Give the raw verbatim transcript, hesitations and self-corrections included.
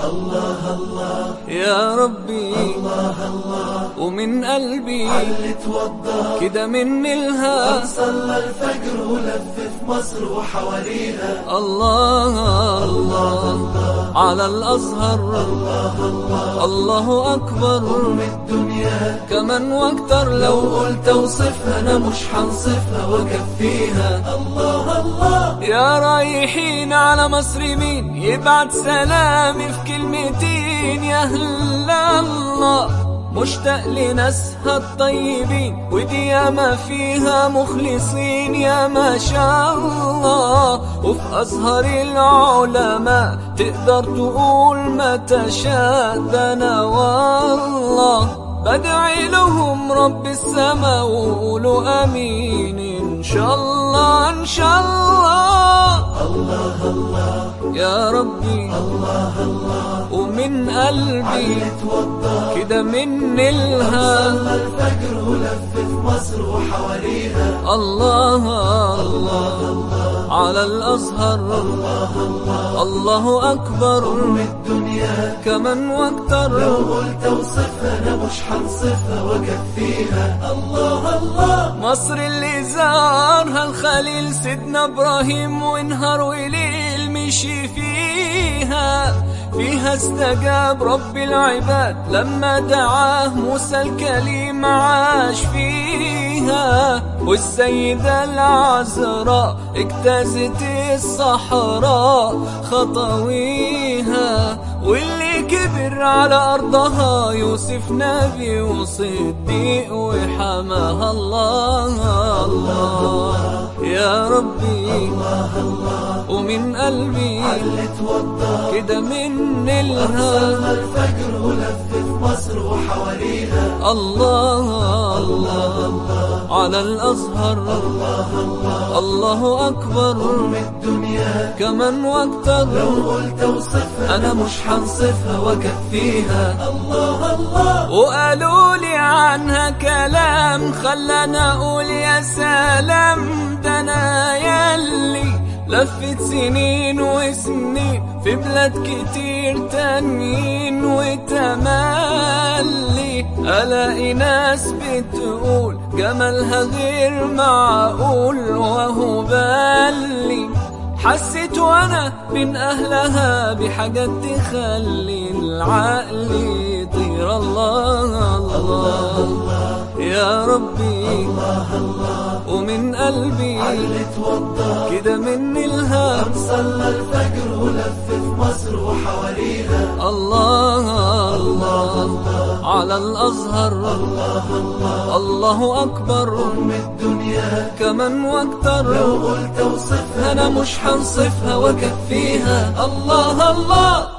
الله الله يا ربي الله الله ومن قلبي علي توضى كده من الها صلى الفجر ولف في مصر وحواليها الله الله على الأزهر الله الله الله أكبر أم الدنيا كمان واكتر لو قلت اوصفها انا مش هنصفها واكفيها الله الله يا رايحين على مصر مين يبعت سلامي في كلمتين يا أهل الله مشتاق لناسها الطيبين ودي ياما فيها مخلصين يا ما شاء الله وفي أزهر العلماء تقدر تقول ما تشاء ده أنا والله بدعي لهم رب السما وقولوا امين ان شاء الله ان شاء الله الله الله يا ربي الله الله ومن قلبي علي توضى كده من الها صلى الفجر ولف في مصر وحواليها الله الله على الأزهر الله الله الله أكبر أم الدنيا كمان واكتر لو قلت اوصفها انا مش هنصفها واكفيها الله الله مصر اللي زارها الخليل سيدنا إبراهيم ونهار وليل مشي فيها فيها استجاب رب العباد لما دعاه موسى الكليم عاش فيها والسيدة العذراء اجتازت الصحراء خطويها واللي كبر على أرضها يوسف نبي وصديق وحماها الله الله يا ربي الله الله ومن قلبي علي توضى كده من الها صلى الفجر ولف في مصر وحواليها الله الله على الأزهر الله الله الله أكبر أم الدنيا كمان واكتر لو قلت اوصفها أنا مش هنصفها واكفيها الله الله وقالوا لي عنها كلام خلاني أقول يا سلام ده أنا ياللي لفت سنين وسنين في بلاد كتير تانيين وتملي ألاقي ناس بتقول جمالها غير معقول وهو بالي حسيت وانا من اهلها بحاجات تخلي العقل يطير الله الله يا ربي الله الله ومن قلبي علي توضى كده من الها صلى الفجر ولف في مصر وحواليها الله الله على الأزهر الله الله الله أكبر أم الدنيا كمان واكتر لو قلت اوصفها أنا مش هنصفها واكفيها الله الله